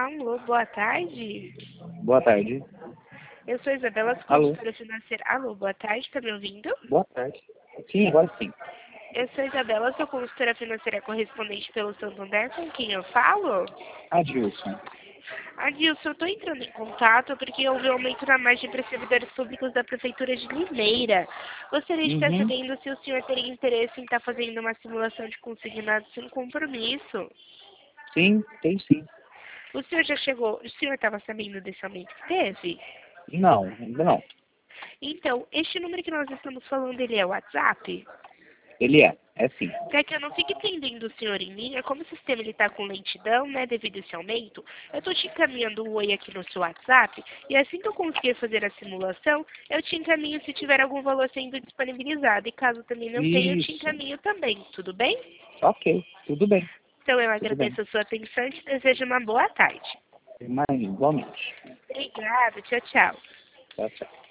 Alô, boa tarde. Boa tarde. Eu sou Isabela, Alô. consultora financeira. Alô, boa tarde, tá me ouvindo? Boa tarde. Sim, agora sim. Eu sou Isabela, sou consultora financeira correspondente pelo Santander, com quem eu falo? Adilson. Adilson, eu estou entrando em contato porque houve um aumento na margem para servidores públicos da Prefeitura de Limeira. Gostaria de estar sabendo se o senhor teria interesse em estar fazendo uma simulação de consignado sem compromisso. Sim, tem sim. O senhor já chegou, o senhor estava sabendo desse aumento que teve? Não, ainda não. Então, este número que nós estamos falando, ele é o WhatsApp? Ele é sim. Para que eu não fique atendendo o senhor em linha, como o sistema está com lentidão, né, devido a esse aumento, eu estou te encaminhando o oi aqui no seu WhatsApp, e assim que eu conseguir fazer a simulação, eu te encaminho se tiver algum valor sendo disponibilizado, e caso também não tenha, eu te Isso. encaminho também, tudo bem? Ok, tudo bem. Então eu Tudo bem. agradeço a sua atenção e te desejo uma boa tarde. Mas, igualmente. Obrigada, tchau, tchau. Tchau, tchau.